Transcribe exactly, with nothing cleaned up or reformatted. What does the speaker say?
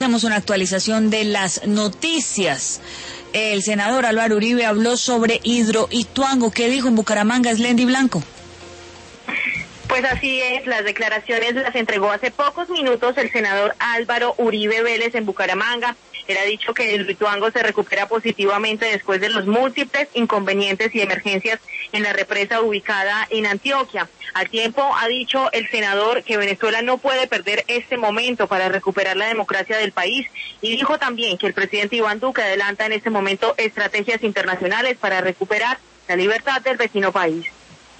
Tenemos una actualización de las noticias. El senador Álvaro Uribe habló sobre Hidroituango. ¿Qué dijo en Bucaramanga, Slendy Blanco? Pues así es, las declaraciones las entregó hace pocos minutos el senador Álvaro Uribe Vélez en Bucaramanga. Él ha dicho que el Hidroituango se recupera positivamente después de los múltiples inconvenientes y emergencias en la represa ubicada en Antioquia. Al tiempo ha dicho el senador que Venezuela no puede perder este momento para recuperar la democracia del país y dijo también que el presidente Iván Duque adelanta en este momento estrategias internacionales para recuperar la libertad del vecino país.